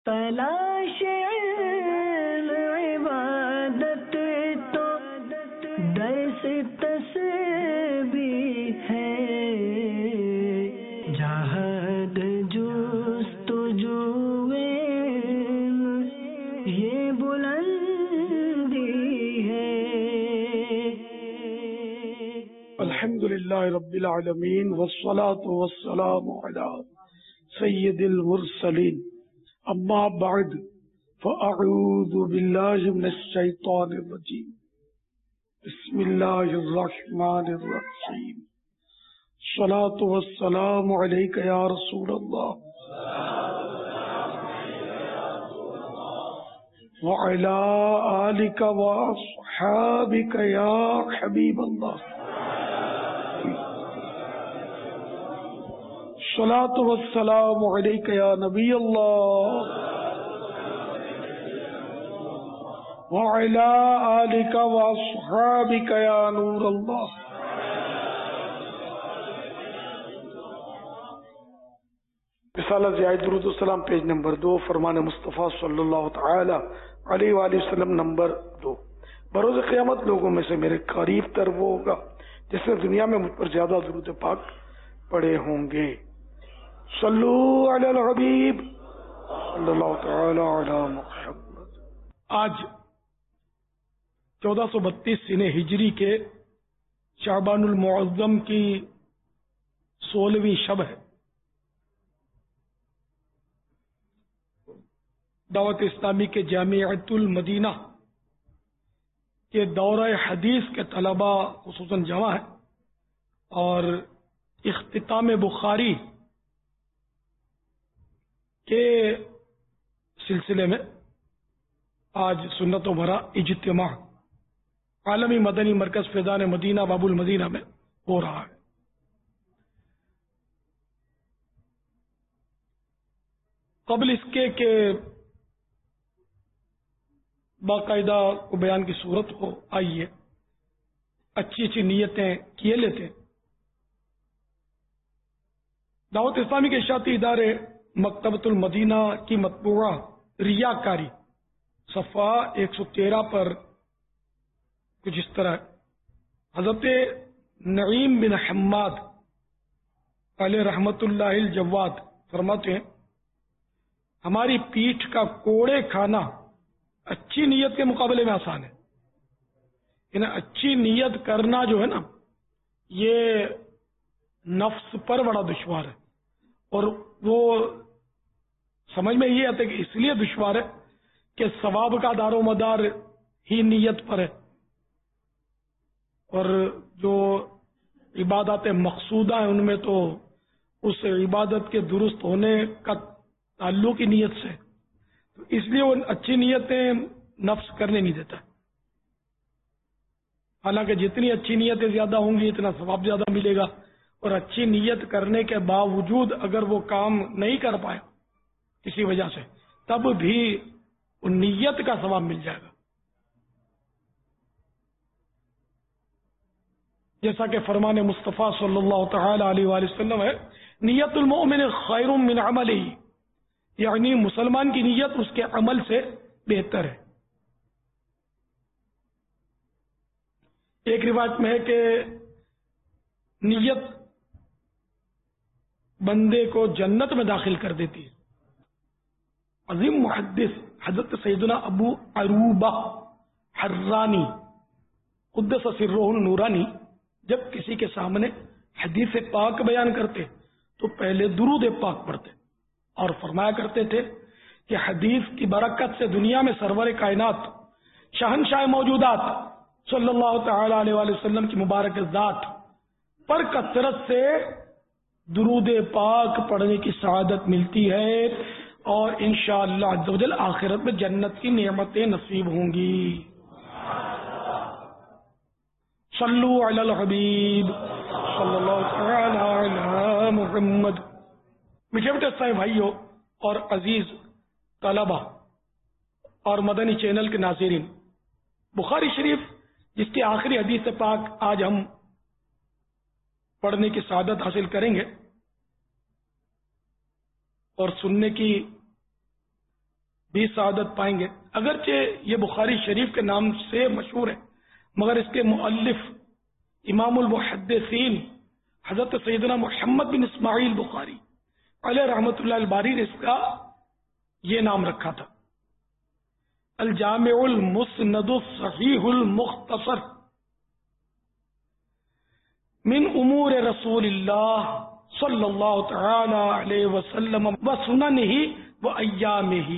تلاش علم عبادت تو درس تسبیح ہے، جہاد جستجو علم یہ بلندی ہے۔ الحمدللہ رب العالمین والصلاة والسلام علی سید المرسلین، اما بعد فاعوذ باللہ من الشیطان الرجیم، بسم اللہ الرحمن الرحیم، الصلاة والسلام علیک یا رسول اللہ وعلی آلک واصحابک یا حبیب اللہ، الصلاة والسلام علیک یا نبی اللہ وعلی آلک واصحابک یا نور اللہ۔ رسالہ زیادہ درود السلام پیج نمبر 2، فرمان مصطفیٰ صلی اللہ تعالی علیہ وآلہ وسلم نمبر 2۔ بروز قیامت لوگوں میں سے میرے قریب تر وہ ہوگا جس نے دنیا میں مجھ پر زیادہ درود پاک پڑے ہوں گے۔ صلو علی الحبیب صلی اللہ تعالی علی محمد۔ آج 1432 سنہ ہجری کے شعبان المعظم کی 16ویں شب ہے۔ دعوت اسلامی کے جامعۃ المدینہ کے دورہ حدیث کے طلباء خصوصاً جمع ہے، اور اختتام بخاری کے سلسلے میں آج سنت و بھرا اجتماع عالمی مدنی مرکز فیضان مدینہ باب المدینہ میں ہو رہا ہے۔ قبل اس کے کہ باقاعدہ کو بیان کی صورت ہو، آئیے اچھی اچھی نیتیں کیے لیتے ہیں۔ دعوت اسلامی کے اشاعتی ادارے مکتبۃ المدینہ کی مطبوعہ ریاکاری صفحہ 113 پر کچھ اس طرح حضرت نعیم بن حماد علیہ رحمت اللہ الجواد فرماتے ہیں، ہماری پیٹھ کا کوڑے کھانا اچھی نیت کے مقابلے میں آسان ہے۔ یعنی اچھی نیت کرنا جو ہے نا، یہ نفس پر بڑا دشوار ہے، اور وہ سمجھ میں یہ آتا ہے کہ اس لیے دشوار ہے کہ ثواب کا دار و مدار ہی نیت پر ہے، اور جو عبادات مقصودہ ہیں ان میں تو اس عبادت کے درست ہونے کا تعلق ہی نیت سے، تو اس لیے وہ اچھی نیتیں نفس کرنے نہیں دیتا۔ حالانکہ جتنی اچھی نیتیں زیادہ ہوں گی اتنا ثواب زیادہ ملے گا، اور اچھی نیت کرنے کے باوجود اگر وہ کام نہیں کر پایا کسی وجہ سے، تب بھی وہ نیت کا ثواب مل جائے گا۔ جیسا کہ فرمان مصطفیٰ صلی اللہ تعالی علیہ وآلہ وسلم ہے، نیت المؤمن خیر من عملہ، یعنی مسلمان کی نیت اس کے عمل سے بہتر ہے۔ ایک روایت میں ہے کہ نیت بندے کو جنت میں داخل کر دیتی ہے۔ عظیم محدث حضرت سیدنا ابو عروبہ حرانی قدس سرہ النورانی جب کسی کے سامنے حدیث پاک بیان کرتے تو پہلے درود پاک پڑھتے، اور فرمایا کرتے تھے کہ حدیث کی برکت سے دنیا میں سرور کائنات شہنشاہ موجودات صلی اللہ تعالی علیہ وآلہ وسلم کی مبارک ذات پر کثرت سے درود پاک پڑھنے کی سعادت ملتی ہے، اور انشاءاللہ عز و جل آخرت میں جنت کی نعمتیں نصیب ہوں گی۔ صلو علی الحبیب صلی اللہ تعالی علی محمد۔ میٹھے میٹھے صاحب بھائیوں اور عزیز طلبہ اور مدنی چینل کے ناظرین، بخاری شریف جس کی آخری حدیث پاک آج ہم پڑھنے کی سعادت حاصل کریں گے اور سننے کی بھی سعادت پائیں گے. اگرچہ یہ بخاری شریف کے نام سے مشہور ہے، مگر اس کے مؤلف امام المحدثین حضرت سیدنا محمد بن اسماعیل بخاری علیہ رحمۃ اللہ الباری نے اس کا یہ نام رکھا تھا، الجامع المسند الصحیح المختصر من امور رسول اللہ صلی اللہ تعالی علیہ وسلم و سننہ و ایامہ.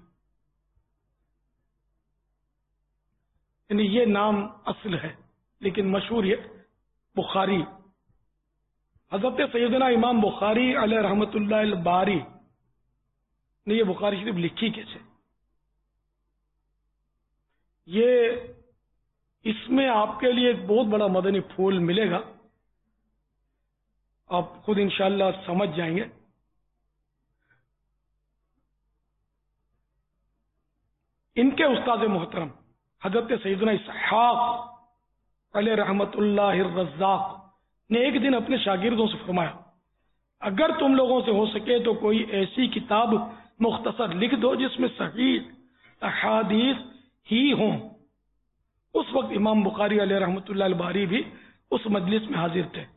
یعنی یہ نام اصل ہے لیکن مشہور یہ بخاری. حضرت سیدنا امام بخاری علیہ رحمۃ اللہ الباری نے یہ بخاری شریف لکھی کیسے؟ یہ اس میں آپ کے لیے ایک بہت بڑا مدنی پھول ملے گا، آپ خود انشاءاللہ سمجھ جائیں گے. ان کے استاد محترم حضرت سیدنا اسحاق علیہ رحمۃ اللہ الرزاق نے ایک دن اپنے شاگردوں سے فرمایا، اگر تم لوگوں سے ہو سکے تو کوئی ایسی کتاب مختصر لکھ دو جس میں صحیح احادیث ہی ہوں. اس وقت امام بخاری علیہ رحمۃ اللہ الباری بھی اس مجلس میں حاضر تھے.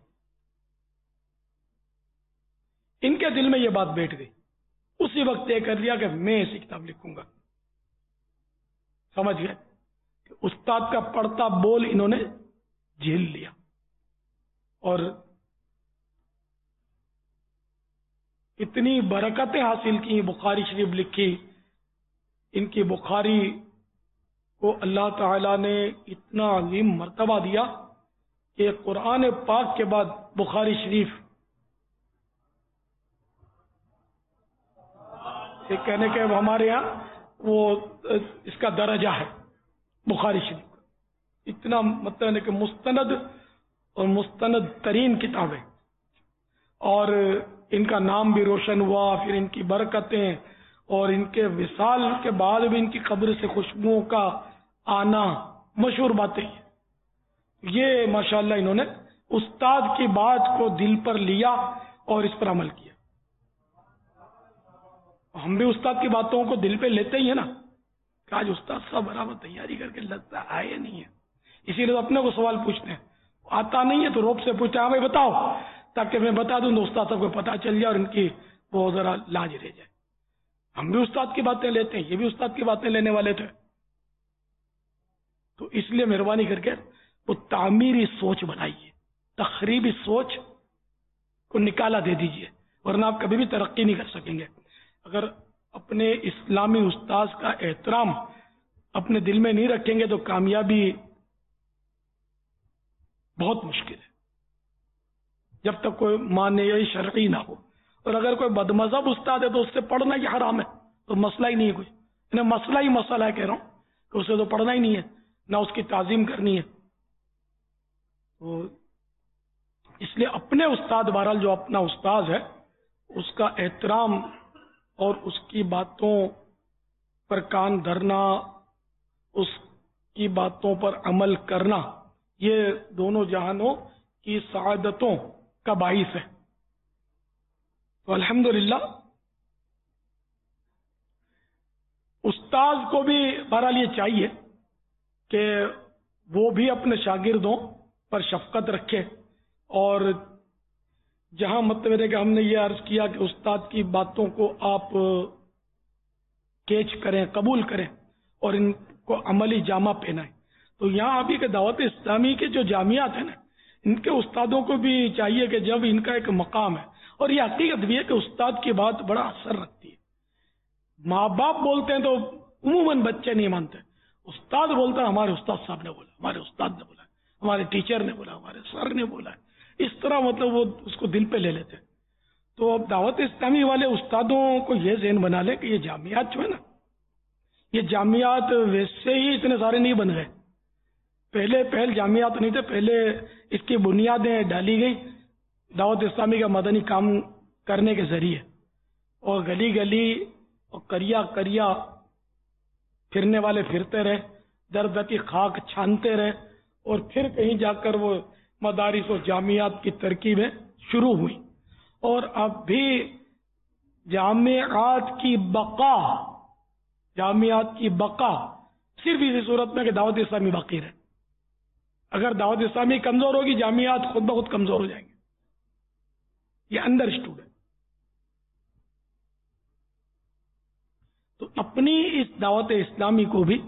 ان کے دل میں یہ بات بیٹھ گئی، اسی وقت طے کر لیا کہ میں ایسی کتاب لکھوں گا. سمجھ گئے کہ استاد کا پڑتا بول انہوں نے جھیل لیا اور اتنی برکتیں حاصل کی، بخاری شریف لکھی. ان کی بخاری کو اللہ تعالی نے اتنا عظیم مرتبہ دیا کہ قرآن پاک کے بعد بخاری شریف ایک کہنے کے ہمارے یہاں وہ اس کا درجہ ہے بخاری شریف کا. اتنا مطلب ہے کہ مستند اور مستند ترین کتابیں، اور ان کا نام بھی روشن ہوا. پھر ان کی برکتیں اور ان کے وصال کے بعد بھی ان کی قبر سے خوشبوؤں کا آنا مشہور باتیں. یہ ماشاءاللہ انہوں نے استاد کی بات کو دل پر لیا اور اس پر عمل کیا. ہم بھی استاد کی باتوں کو دل پہ لیتے ہی ہیں نا کہ آج استاد صاحب برابر تیاری کر کے لگتا آئے نہیں ہے، اسی لیے تو اپنے کو سوال پوچھتے ہیں. آتا نہیں ہے تو روب سے پوچھتے ہیں بھائی بتاؤ، تاکہ میں بتا دوں تو استاد صاحب کو پتا چل جائے اور ان کی وہ ذرا لاج رہ جائے. ہم بھی استاد کی باتیں لیتے ہیں، یہ بھی استاد کی باتیں لینے والے تھے. تو اس لیے مہربانی کر کے وہ تعمیری سوچ بنائیے، تخریبی سوچ کو نکالا دے دیجئے، ورنہ آپ کبھی بھی ترقی نہیں کر سکیں گے. اگر اپنے اسلامی استاد کا احترام اپنے دل میں نہیں رکھیں گے تو کامیابی بہت مشکل ہے، جب تک کوئی معنی شرعی نہ ہو. اور اگر کوئی بدمذہب استاد ہے تو اس سے پڑھنا ہی حرام ہے، تو مسئلہ ہی نہیں ہے. کوئی مسئلہ ہی مسئلہ ہے، کہہ رہا ہوں کہ اسے تو پڑھنا ہی نہیں ہے، نہ اس کی تعظیم کرنی ہے. تو اس لیے اپنے استاد، بہرحال جو اپنا استاد ہے اس کا احترام اور اس کی باتوں پر کان دھرنا، اس کی باتوں پر عمل کرنا، یہ دونوں جہانوں کی سعادتوں کا باعث ہے. تو الحمدللہ استاذ کو بھی بہرحال یہ چاہیے کہ وہ بھی اپنے شاگردوں پر شفقت رکھے، اور جہاں مطلب ہے کہ ہم نے یہ عرض کیا کہ استاد کی باتوں کو آپ کیچ کریں، قبول کریں اور ان کو عملی جامہ پہنائیں. تو یہاں ابھی کہ دعوت اسلامی کے جو جامعات ہیں نا، ان کے استادوں کو بھی چاہیے کہ جب ان کا ایک مقام ہے، اور یہ حقیقت بھی ہے کہ استاد کی بات بڑا اثر رکھتی ہے. ماں باپ بولتے ہیں تو عموماً بچے نہیں مانتے، استاد بولتا ہے ہمارے استاد صاحب نے بولا، ہمارے استاد نے بولا، ہمارے ٹیچر نے بولا، ہمارے سر نے بولا. اس طرح مطلب وہ اس کو دل پہ لے لیتے. تو اب دعوت اسلامی والے استادوں کو یہ ذہن بنا لے کہ یہ جامعات جو ہے نا، یہ جامعات ویسے ہی اتنے سارے نہیں بن گئے. پہل جامعات نہیں تھے، پہلے اس کی بنیادیں ڈالی گئی دعوت اسلامی کا مدنی کام کرنے کے ذریعے، اور گلی گلی اور کریا کریا پھرنے والے پھرتے رہے، در در کی خاک چھانتے رہے، اور پھر کہیں جا کر وہ مدارس و جامعات کی ترکیبیں شروع ہوئی. اور اب بھی جامعات کی بقا، جامعات کی بقا صرف اسی صورت میں کہ دعوت اسلامی باقی رہے. اگر دعوت اسلامی کمزور ہوگی جامعات خود بخود کمزور ہو جائیں گے. یہ انڈرسٹوڈ ہے. تو اپنی اس دعوت اسلامی کو بھی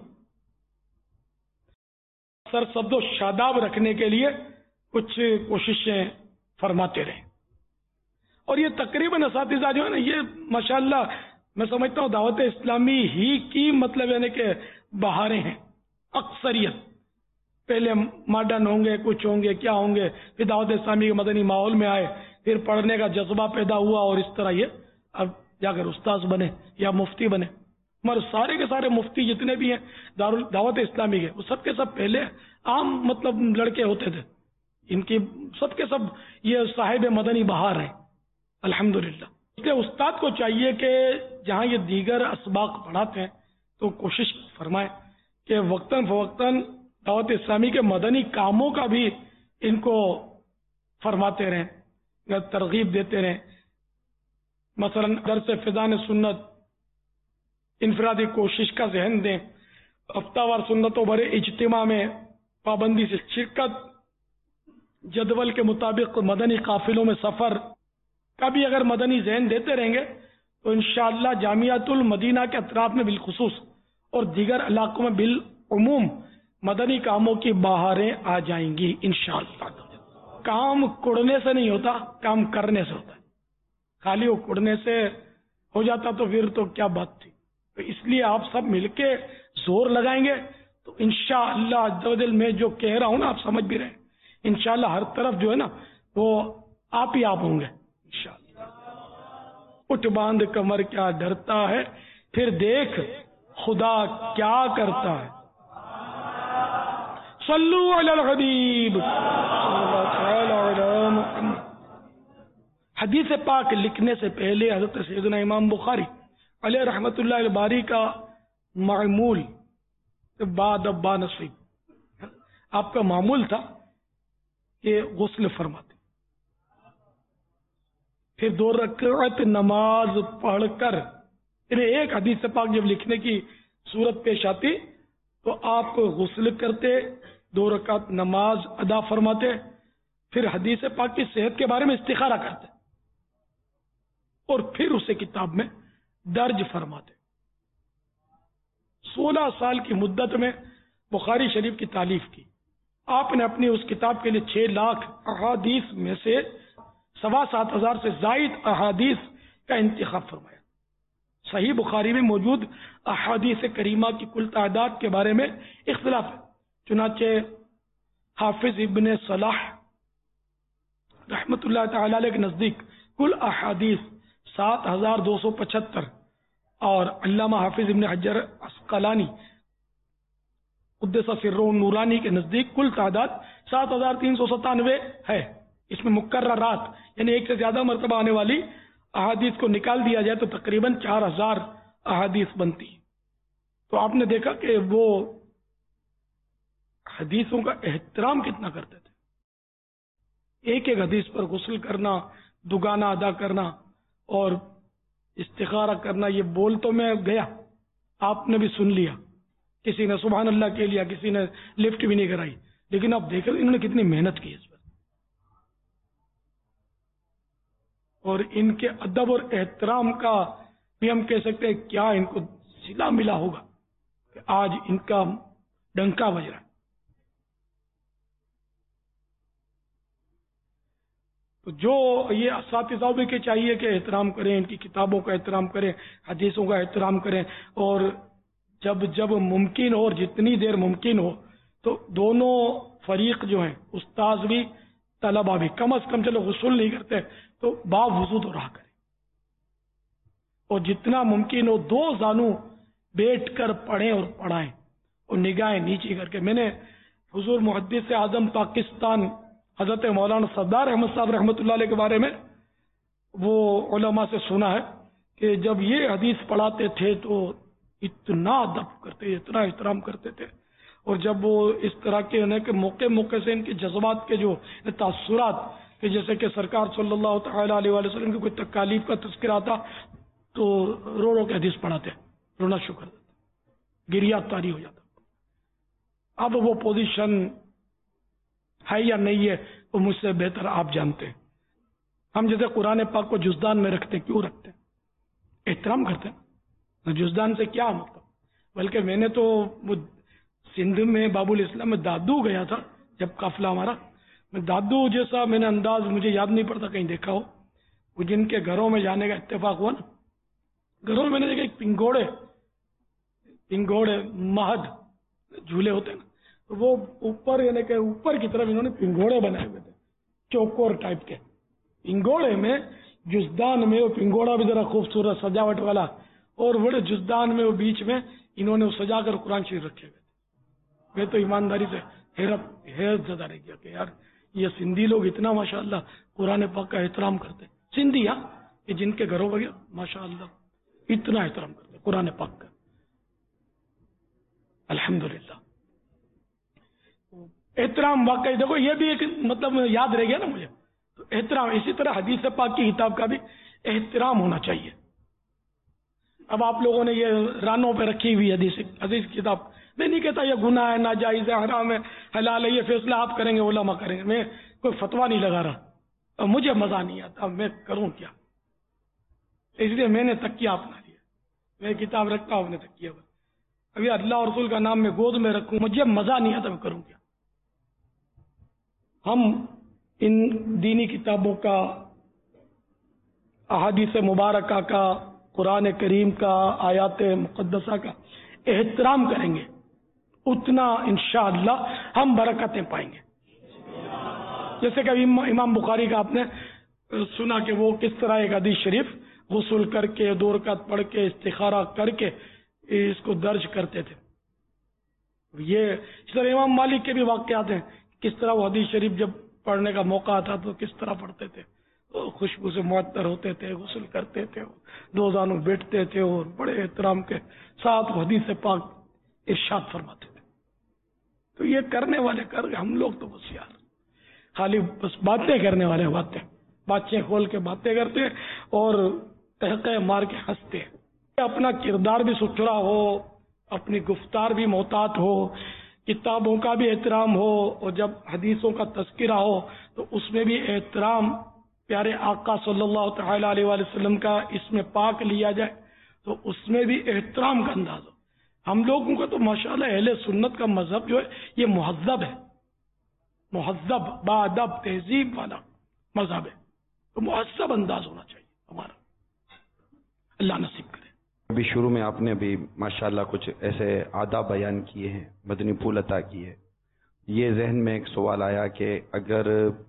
سرسبز و شاداب رکھنے کے لیے کچھ کوششیں فرماتے رہیں. اور یہ تقریباً اساتذہ جو ہے نا، یہ ماشاءاللہ میں سمجھتا ہوں دعوت اسلامی ہی کی مطلب یعنی کہ بہاریں ہیں. اکثریت پہلے ماڈرن ہوں گے، کچھ ہوں گے، کیا ہوں گے، پھر دعوت اسلامی کے مدنی ماحول میں آئے، پھر پڑھنے کا جذبہ پیدا ہوا اور اس طرح یہ اب جا کر استاذ بنے یا مفتی بنے. مگر سارے کے سارے مفتی جتنے بھی ہیں دعوت اسلامی کے، وہ سب کے سب پہلے عام مطلب لڑکے ہوتے تھے. ان کی سب کے سب یہ صاحب مدنی بہار ہیں الحمدللہ. اس لیے استاد کو چاہیے کہ جہاں یہ دیگر اسباق پڑھاتے ہیں تو کوشش فرمائیں کہ وقتاً فوقتاً دعوت اسلامی کے مدنی کاموں کا بھی ان کو فرماتے رہیں، ترغیب دیتے رہیں. مثلا درس فضان سنت انفرادی کوشش کا ذہن دیں. ہفتہ وار سنتوں بھرے اجتماع میں پابندی سے شرکت، جدول کے مطابق مدنی قافلوں میں سفر کا بھی اگر مدنی ذہن دیتے رہیں گے تو انشاءاللہ جامعۃ المدینہ کے اطراف میں بالخصوص اور دیگر علاقوں میں بالعموم مدنی کاموں کی بہاریں آ جائیں گی انشاءاللہ. کام کڑنے سے نہیں ہوتا، کام کرنے سے ہوتا ہے. خالی وہ کڑنے سے ہو جاتا تو پھر تو کیا بات تھی. تو اس لیے آپ سب مل کے زور لگائیں گے تو انشاءاللہ عز و جل میں جو کہہ رہا ہوں نا آپ سمجھ بھی رہے ہیں. انشاءاللہ ہر طرف جو ہے نا وہ آپ ہی آپ ہوں گے انشاءاللہ. اٹھ باندھ کمر کیا ڈرتا ہے، پھر دیکھ خدا کیا کرتا ہے. صلو علی الحبیب صلی اللہ علیہ محمد. حدیث پاک لکھنے سے پہلے حضرت سیدنا امام بخاری علیہ رحمت اللہ الباری کا معمول بعد ابا نصیب، آپ کا معمول تھا کہ غسل فرماتے، پھر 2 رکعت نماز پڑھ کر، انہیں ایک حدیث پاک جب لکھنے کی صورت پیش آتی تو آپ غسل کرتے، 2 رکعت نماز ادا فرماتے، پھر حدیث پاک کی صحت کے بارے میں استخارہ کرتے اور پھر اسے کتاب میں درج فرماتے. 16 سال کی مدت میں بخاری شریف کی تالیف کی. آپ نے اپنی اس کتاب کے لیے 6 لاکھ احادیث میں سے 7,2500 سے زائد احادیث کا انتخاب فرمایا. صحیح بخاری میں موجود احادیث کریمہ کی کل تعداد کے بارے میں اختلاف ہے. چنانچہ حافظ ابن صلاح رحمت اللہ تعالی علیہ کے نزدیک کل احادیث 7,275 اور علامہ حافظ ابن حجر عسقلانی قدس سرہ نورانی کے نزدیک کل تعداد 7,397 ہے. اس میں مکررات یعنی ایک سے زیادہ مرتبہ آنے والی احادیث کو نکال دیا جائے تو تقریباً 4,000 احادیث بنتی. تو آپ نے دیکھا کہ وہ حدیثوں کا احترام کتنا کرتے تھے. ایک ایک حدیث پر غسل کرنا، دگانہ ادا کرنا اور استخارہ کرنا. یہ بول تو میں گیا، آپ نے بھی سن لیا، کسی نے سبحان اللہ کہہ لیا، کسی نے لفٹ بھی نہیں کرائی، لیکن آپ دیکھ رہے انہوں نے کتنی محنت کی اس پر. اور ان کے ادب اور احترام کا بھی ہم کہہ سکتے ہیں کیا ان کو صلہ ملا ہوگا کہ آج ان کا ڈنکا بج رہا ہے. تو جو یہ اساتذہ بھی کہ چاہیے کہ احترام کریں، ان کی کتابوں کا احترام کریں، حدیثوں کا احترام کریں، اور جب ممکن ہو اور جتنی دیر ممکن ہو تو دونوں فریق جو ہیں استاذ بھی طلبہ بھی کم از کم چلو غسل نہیں کرتے تو باوضو تو رہا کریں، اور جتنا ممکن ہو 2 زانو بیٹھ کر پڑھیں اور پڑھائیں اور نگاہیں نیچی کر کے. میں نے حضور محدث اعظم پاکستان حضرت مولانا سردار احمد صاحب رحمۃ اللہ علیہ کے بارے میں وہ علماء سے سنا ہے کہ جب یہ حدیث پڑھاتے تھے تو اتنا ادب کرتے، اتنا احترام کرتے تھے، اور جب وہ اس طرح کے کہ موقع سے ان کے جذبات کے جو تاثرات کہ جیسے کہ سرکار صلی اللہ تعالی علیہ وسلم کی کوئی تکالیف کا تذکرہ آتا تو رو کے حدیث پڑھاتے، رونا شروع کر دیتے. گریا تاری ہو جاتا. اب وہ پوزیشن ہے یا نہیں ہے وہ مجھ سے بہتر آپ جانتے ہیں. ہم جیسے قرآن پاک کو جزدان میں رکھتے کیوں رکھتے ہیں؟ احترام کرتے ہیں. جزدان سے کیا مطلب؟ بلکہ میں نے تو وہ سندھ میں باب الاسلام میں دادو گیا تھا جب قافلہ ہمارا. میں دادو جیسا میں نے انداز مجھے یاد نہیں پڑتا کہیں دیکھا ہو. وہ جن کے گھروں میں جانے کا اتفاق ہوا نا، گھروں میں میں نے دیکھا ایک پنگوڑے مہد جھولے ہوتے ہیں نا، وہ اوپر یعنی کہ اوپر کی طرف انہوں نے پنگوڑے بنائے ہوئے تھے چوکور ٹائپ کے. پنگوڑے میں جزدان میں وہ پنگوڑا بھی ذرا خوبصورت سجاوٹ والا، اور بڑے جزدان میں وہ بیچ میں انہوں نے وہ سجا کر قرآن شریف رکھے ہوئے تھے. میں تو ایمانداری سے حیرت زدہ رہ گیا کہ یار یہ سندھی لوگ اتنا ماشاءاللہ قرآن پاک کا احترام کرتے ہیں. سندھی کہ جن کے گھروں وغیرہ ماشاءاللہ اتنا احترام کرتے ہیں قرآن پاک کا. الحمدللہ احترام واقعی دیکھو یہ بھی ایک مطلب یاد رہ گیا نا مجھے. تو احترام اسی طرح حدیث پاک کی کتاب کا بھی احترام ہونا چاہیے. اب آپ لوگوں نے یہ رانوں پہ رکھی ہوئی حدیث کتاب، میں نہیں کہتا یہ گناہ ہے، ناجائز ہے، حرام ہے، حلال ہے، یہ فیصلہ آپ کریں گے، علماء کریں گے. میں کوئی فتویٰ نہیں لگا رہا، اور مجھے مزہ نہیں آتا، میں کروں کیا؟ اس لیے میں نے تکیہ اپنا لیا. میں کتاب رکھتا ہوں اپنے تکیہ پر. ابھی اللہ اور رسول کا نام میں گود میں رکھوں، مجھے مزہ نہیں آتا، میں کروں کیا؟ ہم ان دینی کتابوں کا، احادیث مبارکہ کا، قرآن کریم کا، آیات مقدسہ کا احترام کریں گے اتنا انشاءاللہ ہم برکتیں پائیں گے. جیسے کہ امام بخاری کا آپ نے سنا کہ وہ کس طرح ایک حدیث شریف غسل کر کے 2 رکعت پڑھ کے استخارہ کر کے اس کو درج کرتے تھے. یہ اس طرح امام مالک کے بھی واقعات ہیں، کس طرح وہ حدیث شریف جب پڑھنے کا موقع آتا تو کس طرح پڑھتے تھے. خوشبو سے معطر ہوتے تھے، غسل کرتے تھے، 2 زانوں بیٹھتے تھے اور بڑے احترام کے ساتھ حدیث پاک ارشاد فرماتے تھے. تو یہ کرنے والے ہم لوگ تو بس یار خالی بس باتیں کرنے والے، باتیں کھول کے باتیں کرتے اور تحقے مار کے ہنستے. اپنا کردار بھی ستھرا ہو، اپنی گفتار بھی محتاط ہو، کتابوں کا بھی احترام ہو، اور جب حدیثوں کا تذکرہ ہو تو اس میں بھی احترام پیارے آقا صلی اللہ تعالی علیہ وآلہ وسلم کا اس میں پاک لیا جائے تو اس میں بھی احترام کا انداز ہو. ہم لوگوں کا تو ماشاءاللہ اہل سنت کا مذہب جو ہے یہ مہذب ہے، مہذب باادب تہذیب والا مذہب ہے. تو مہذب انداز ہونا چاہیے ہمارا. اللہ نصیب کرے. ابھی شروع میں آپ نے ابھی ماشاءاللہ کچھ ایسے آداب بیان کیے ہیں، مدنی پھول عطا کیے. یہ ذہن میں ایک سوال آیا کہ اگر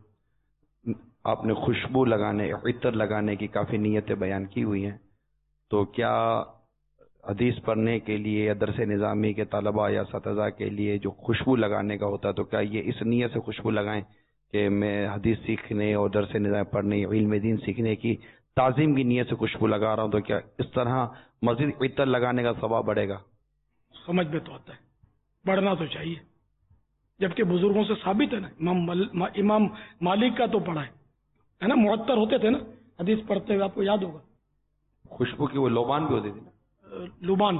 آپ نے خوشبو لگانے، عطر لگانے کی کافی نیتیں بیان کی ہوئی ہیں، تو کیا حدیث پڑھنے کے لیے یا درس نظامی کے طلباء یا اساتذہ کے لیے جو خوشبو لگانے کا ہوتا ہے تو کیا یہ اس نیت سے خوشبو لگائیں کہ میں حدیث سیکھنے اور درس نظام پڑھنے، علم دین سیکھنے کی تعظیم کی نیت سے خوشبو لگا رہا ہوں، تو کیا اس طرح مزید عطر لگانے کا ثواب بڑھے گا؟ سمجھ میں تو آتا ہے، بڑھنا تو چاہیے، جبکہ بزرگوں سے ثابت ہے نا. امام مالک کا تو پڑھا ہے نا، معطر ہوتے تھے نا حدیث پڑھتے ہوئے، آپ کو یاد ہوگا. خوشبو کی وہ لوبان بھی ہوتی تھی نا، لبان.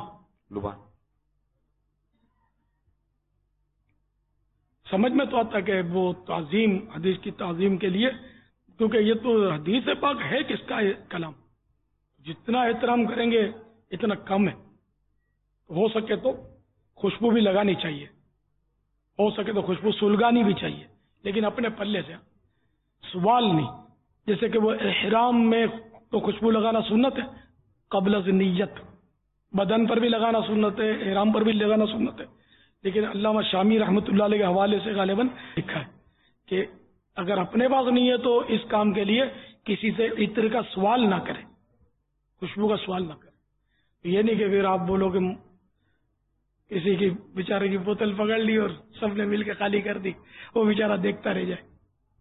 سمجھ میں تو آتا ہے کہ وہ تعظیم، حدیث کی تعظیم کے لیے، کیونکہ یہ تو حدیث پاک ہے کس کا کلام، جتنا احترام کریں گے اتنا کم ہے. ہو سکے تو خوشبو بھی لگانی چاہیے، ہو سکے تو خوشبو سلگانی بھی چاہیے، لیکن اپنے پلے سے، سوال نہیں. جیسے کہ وہ احرام میں تو خوشبو لگانا سنت ہے قبل از نیت، بدن پر بھی لگانا سنت ہے، احرام پر بھی لگانا سنت ہے. لیکن علامہ شامی رحمۃ اللہ علیہ کے حوالے سے غالباً لکھا ہے کہ اگر اپنے پاس نہیں ہے تو اس کام کے لیے کسی سے عطر کا سوال نہ کرے، خوشبو کا سوال نہ کرے. یہ نہیں کہ پھر آپ بولو کہ کسی کی بیچارے کی بوتل پکڑ لی اور سب نے مل کے خالی کر دی، وہ بیچارہ دیکھتا رہ جائے.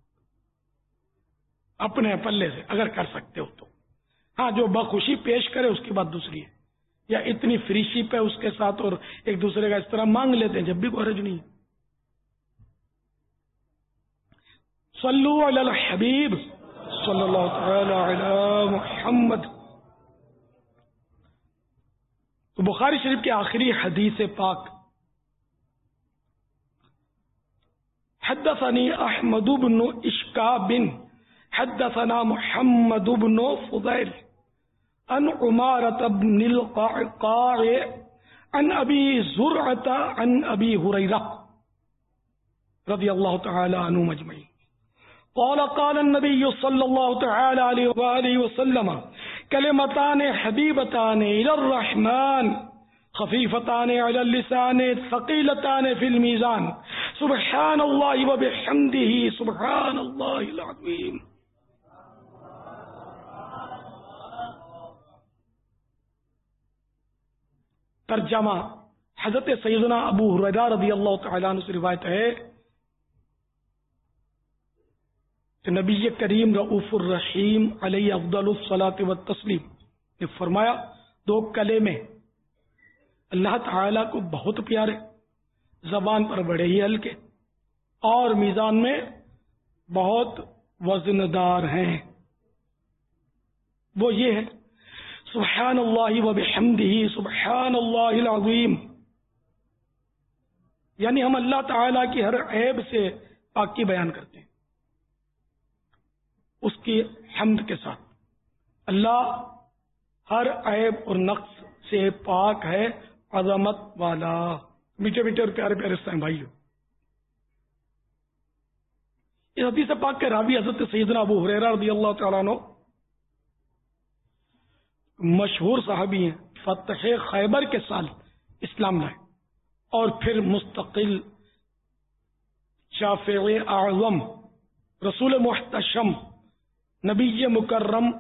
اپنے پلے سے اگر کر سکتے ہو تو، ہاں جو بخوشی پیش کرے اس کی بات دوسری ہے، یا اتنی فری شپ ہے اس کے ساتھ اور ایک دوسرے کا اس طرح مانگ لیتے ہیں، جب بھی کوئی حرج نہیں ہے. صلو علی الحبیب صلی اللہ تعالی علی محمد. تو بخاری شریف کی آخری حدیث پاک، حدثني احمد بن اشکاب حدثنا محمد بن فضيل عن عمارة بن القعقاع عن ابي زرعة عن ابي هريرة رضي الله تعالى عنهم اجمعين قال قال النبي صلى الله تعالى عليه وآله وسلم كلمتان حبيبتان إلى الرحمن خفيفتان على اللسان ثقيلتان في الميزان سبحان الله وبحمده سبحان الله العظيم. ترجمہ، حضرت سیدنا ابو ہریرہ رضی اللہ تعالیٰ عنہ سے روایت ہے کہ نبی کریم رؤوف الرحیم علیہ افضل الصلاۃ والتسلیم نے فرمایا، دو کلمے اللہ تعالیٰ کو بہت پیارے، زبان پر بڑے ہی ہلکے اور میزان میں بہت وزندار ہیں، وہ یہ ہے سبحان اللہ و بحمدہ سبحان اللہ العظیم. یعنی ہم اللہ تعالیٰ کی ہر عیب سے پاکی بیان کرتے ہیں اس کی حمد کے ساتھ. اللہ ہر عیب اور نقص سے پاک ہے، عظمت والا. میٹھے میٹھے اور پیارے پیارے اسلام بھائیو، اس حدیث پاک کے راوی حضرت سیدنا ابو ہریرہ رضی اللہ تعالیٰ عنہ مشہور صحابی ہیں. فتح خیبر کے سال اسلام لائے اور پھر مستقل شافع اعظم رسول محتشم نبی مکرم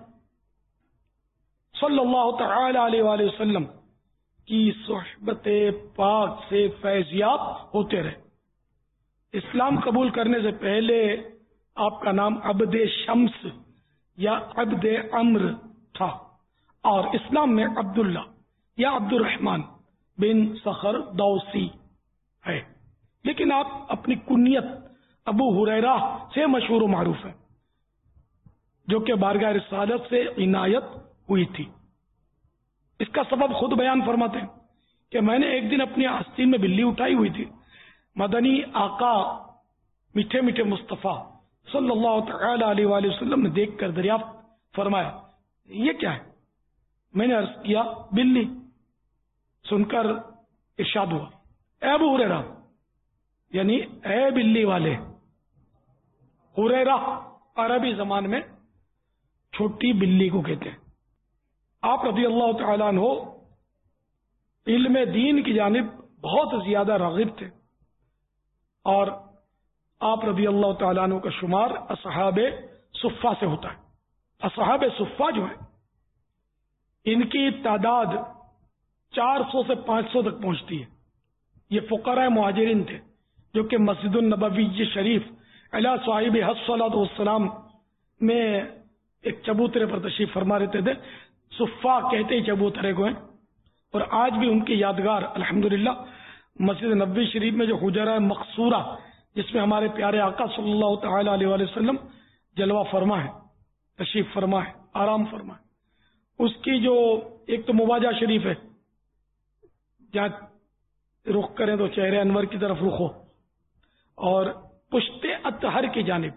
صلی اللہ تعالی علیہ وآلہ وسلم کی صحبت پاک سے فیضیاب ہوتے رہے. اسلام قبول کرنے سے پہلے آپ کا نام عبد شمس یا عبد عمر تھا اور اسلام میں عبداللہ یا عبد الرحمن بن صخر دوسی ہے، لیکن آپ اپنی کنیت ابو ہریرہ سے مشہور و معروف ہیں جو کہ بارگاہ رسالت سے عنایت ہوئی تھی. اس کا سبب خود بیان فرماتے ہیں کہ میں نے ایک دن اپنی آستین میں بلی اٹھائی ہوئی تھی. مدنی آقا میٹھے میٹھے مصطفیٰ صلی اللہ تعالی علیہ وآلہ وسلم نے دیکھ کر دریافت فرمایا، یہ کیا ہے؟ میں نے عرض کیا بلی. سن کر ارشاد ہوا، اے ابو ہریرہ، یعنی اے بلی والے. ہریرہ عربی زبان میں چھوٹی بلی کو کہتے ہیں. آپ رضی اللہ تعالیٰ عنہ علم دین کی جانب بہت زیادہ راغب تھے اور آپ رضی اللہ تعالیٰ عنہ کا شمار اصحاب صفہ سے ہوتا ہے. اصحاب صفہ جو ہیں ان کی تعداد 400 سے 500 تک پہنچتی ہے. یہ فقراء مہاجرین تھے جو کہ مسجد النبوی شریف علی صاحب الصلاۃ والسلام میں ایک چبوترے پر تشریف فرما رہتے تھے. صفہ کہتے ہی چبوترے کو ہیں اور آج بھی ان کی یادگار الحمدللہ مسجد نبوی شریف میں جو حجرہ مقصورہ جس میں ہمارے پیارے آقا صلی اللہ تعالی علیہ وآلہ وسلم جلوہ فرما ہے، تشریف فرما ہے، آرام فرما ہے، اس کی جو ایک تو مواجہ شریف ہے جہاں رخ کریں تو چہرے انور کی طرف رخ ہو اور پشت اطہر کی جانب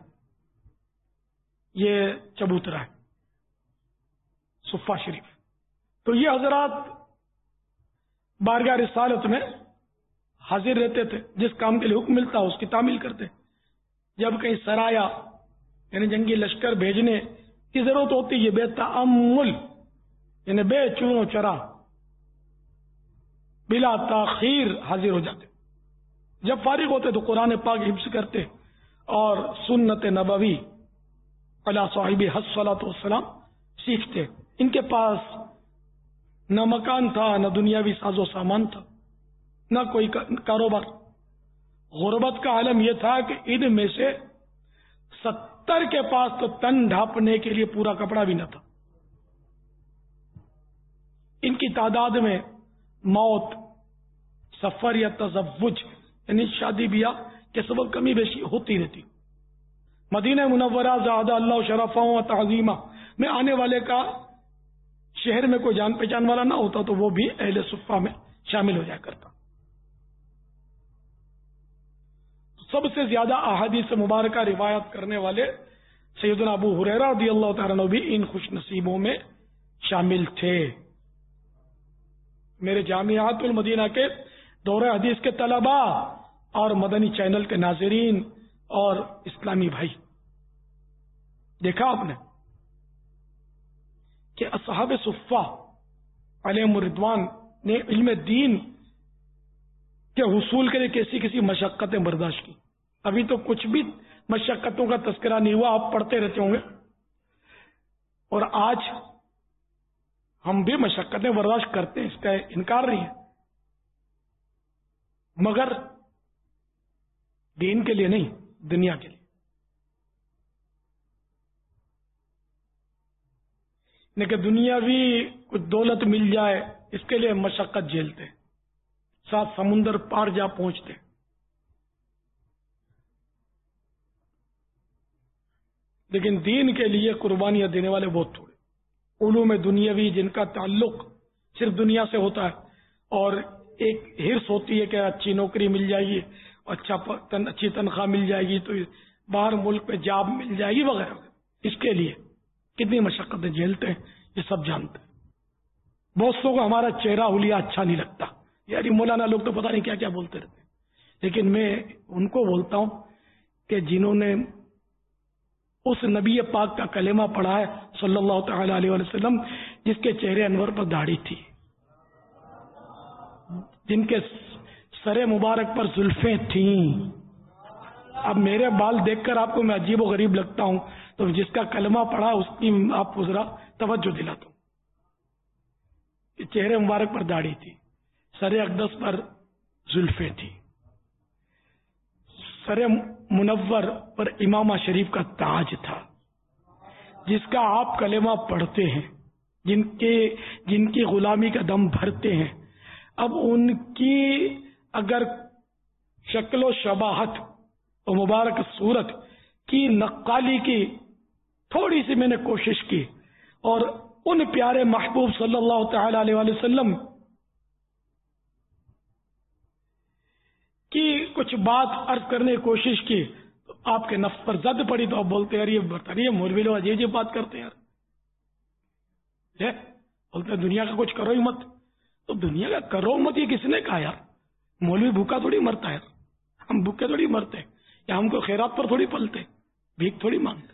یہ چبوترا ہے صفہ شریف. تو یہ حضرات بارگاہ رسالت میں حاضر رہتے تھے، جس کام کے لیے حکم ملتا اس کی تعمیل کرتے. جب کہیں سرایا یعنی جنگی لشکر بھیجنے کی ضرورت ہوتی یہ بے تعمل یعنی بے چون و چرا بلا تاخیر حاضر ہو جاتے. جب فارغ ہوتے تو قرآن پاک حفظ کرتے اور سنت نبوی علی صاحب الصلاۃ والسلام سیکھتے. ان کے پاس نہ مکان تھا، نہ دنیاوی ساز و سامان تھا، نہ کوئی کاروبار. غربت کا عالم یہ تھا کہ ان میں سے 70 کے پاس تو تن ڈھانپنے کے لیے پورا کپڑا بھی نہ تھا. ان کی تعداد میں موت، سفر یا تزوج یعنی شادی بیاہ کے سبب کمی بیشی ہوتی رہتی. مدینہ منورہ زادہ اللہ شرفہ و تعظیمہ میں آنے والے کا شہر میں کوئی جان پہچان والا نہ ہوتا تو وہ بھی اہل صفہ میں شامل ہو جایا کرتا. سب سے زیادہ احادیث مبارکہ روایت کرنے والے سیدنا ابو ہریرہ رضی اللہ تعالیٰ عنہ بھی ان خوش نصیبوں میں شامل تھے. میرے جامعات المدینہ کے دورہ حدیث کے طلباء اور مدنی چینل کے ناظرین اور اسلامی بھائی، دیکھا آپ نے کہ اصحاب صفہ علیہم الرضوان نے علم دین کے حصول کے لیے کیسی کسی مشقتیں برداشت کی. ابھی تو کچھ بھی مشقتوں کا تذکرہ نہیں ہوا، آپ پڑھتے رہتے ہوں گے. اور آج ہم بھی مشقتیں برداشت کرتے ہیں، اس کا انکار نہیں ہے، مگر دین کے لیے نہیں، دنیا کے لیے. کہ دنیاوی کچھ دولت مل جائے اس کے لیے مشقت جھیلتے، ساتھ سمندر پار جا پہنچتے. لیکن دین کے لیے قربانیاں دینے والے بہت تھوڑے. علوم دنیاوی جن کا تعلق صرف دنیا سے ہوتا ہے اور ایک ہرس ہوتی ہے کہ اچھی نوکری مل جائے گی، اچھی تنخواہ مل جائے گی تو باہر ملک میں جاب مل جائے گی وغیرہ، اس کے لیے کتنی مشقتیں جھیلتے ہیں یہ سب جانتے ہیں. بہت لوگوں کو ہمارا چہرہ حلیہ اچھا نہیں لگتا، یار مولانا لوگ تو پتہ نہیں کیا کیا بولتے رہتے ہیں. لیکن میں ان کو بولتا ہوں کہ جنہوں نے اس نبی پاک کا کلمہ پڑھا ہے صلی اللہ تعالی علیہ وسلم، جس کے چہرے انور پر داڑھی تھی، جن کے سر مبارک پر زلفیں تھیں. اب میرے بال دیکھ کر آپ کو میں عجیب و غریب لگتا ہوں، تو جس کا کلمہ پڑھا اس کی آپ کو ذرا توجہ دلاتا ہوں. چہرے مبارک پر داڑھی تھی، سر اقدس پر زلفیں تھی، سر منور پر امامہ شریف کا تاج تھا. جس کا آپ کلمہ پڑھتے ہیں، جن کی غلامی کا دم بھرتے ہیں، اب ان کی اگر شکل و شباہت اور مبارک صورت کی نقالی کی تھوڑی سی میں نے کوشش کی اور ان پیارے محبوب صلی اللہ تعالی علیہ وسلم کی کچھ بات عرض کرنے کی کوشش کی تو آپ کے نفس پر زد پڑی، تو آپ بولتے ہیں یہ بتا رہی ہے مولوی لوگ عجیب بات کرتے ہیں یار، بولتے ہیں دنیا کا کچھ کرو ہی مت. تو دنیا کا کرو مت یہ کس نے کہا یار؟ مولوی بھوکا تھوڑی مرتا ہے، ہم بھوکے تھوڑی مرتے ہیں، یا ہم کو خیرات پر تھوڑی پلتے، بھیک تھوڑی مانگتے.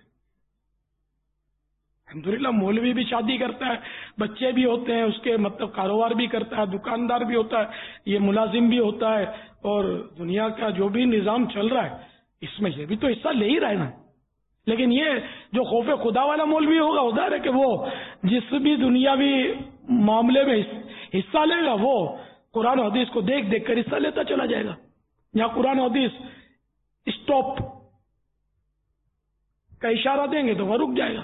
الحمدللہ مولوی بھی شادی کرتا ہے، بچے بھی ہوتے ہیں، اس کے مطلب کاروبار بھی کرتا ہے، دکاندار بھی ہوتا ہے، یہ ملازم بھی ہوتا ہے، اور دنیا کا جو بھی نظام چل رہا ہے اس میں یہ بھی تو حصہ لے ہی رہا ہے نا. لیکن یہ جو خوف خدا والا مولوی ہوگا ادھر ہے کہ وہ جس بھی دنیاوی معاملے میں حصہ لے گا وہ قرآن و حدیث کو دیکھ دیکھ کر حصہ لیتا چلا جائے گا. یا قرآن و حدیث اسٹاپ کا اشارہ دیں گے تو وہ رک جائے گا.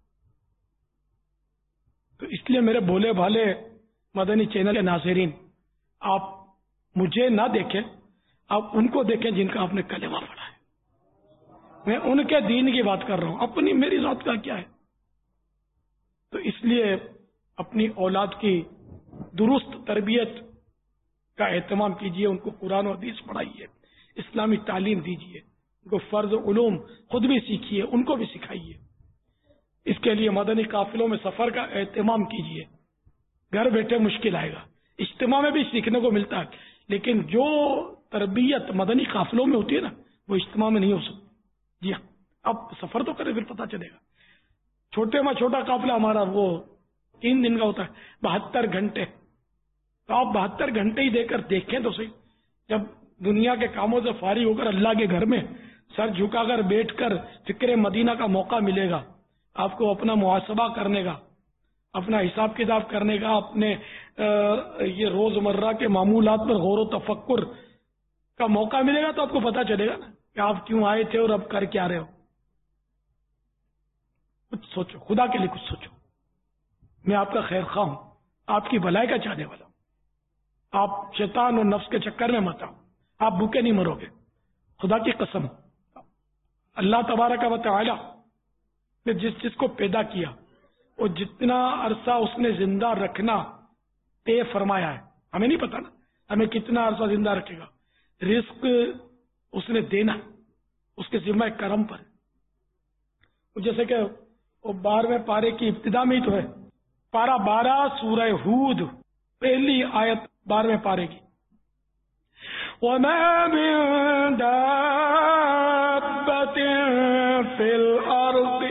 تو اس لیے میرے بھولے بھالے مدنی چینل کے ناظرین، آپ مجھے نہ دیکھیں، آپ ان کو دیکھیں جن کا آپ نے کلمہ پڑھا ہے. میں ان کے دین کی بات کر رہا ہوں، اپنی میری ذات کا کیا ہے. تو اس لیے اپنی اولاد کی درست تربیت کا اہتمام کیجیے، ان کو قرآن و حدیث پڑھائیے، اسلامی تعلیم دیجیے، ان کو فرض علوم خود بھی سیکھیے، ان کو بھی سکھائیے. اس کے لیے مدنی قافلوں میں سفر کا اہتمام کیجیے. گھر بیٹھے مشکل آئے گا، اجتماع میں بھی سیکھنے کو ملتا ہے، لیکن جو تربیت مدنی قافلوں میں ہوتی ہے نا وہ اجتماع میں نہیں ہو سکتی. جی ہاں، اب سفر تو کرے پھر پتہ چلے گا. چھوٹے میں چھوٹا قافلہ ہمارا وہ 3 دن کا ہوتا ہے، 72 گھنٹے. تو آپ 72 گھنٹے ہی دے کر دیکھیں تو صحیح. جب دنیا کے کاموں سے فارغ ہو کر اللہ کے گھر میں سر جھکا کر بیٹھ کر فکر مدینہ کا موقع ملے گا، آپ کو اپنا محاسبہ کرنے کا، اپنا حساب کتاب کرنے کا، اپنے یہ روزمرہ کے معمولات پر غور و تفکر کا موقع ملے گا، تو آپ کو پتہ چلے گا نا کہ آپ کیوں آئے تھے اور اب کر کیا رہے ہو. کچھ سوچو، خدا کے لیے کچھ سوچو. میں آپ کا خیر خواہ ہوں، آپ کی بھلائی کا چاہنے والا ہوں. آپ شیطان اور نفس کے چکر میں مت آؤ، آپ بھوکے نہیں مرو گے، خدا کی قسم. اللہ تبارک و تعالی نے جس کو پیدا کیا وہ جتنا عرصہ اس نے زندہ رکھنا طے فرمایا ہے، ہمیں نہیں پتا نا ہمیں کتنا عرصہ زندہ رکھے گا، رزق اس نے دینا اس کے ذمہ کرم پر، جیسے کہ وہ 12ویں پارے کی ابتدا میں ہی تو ہے، پارہ 12 سورہ ہود پہلی آیت 12ویں پارے کی، وَمَا مِن دَابَّةٍ فِي الْأَرْضِ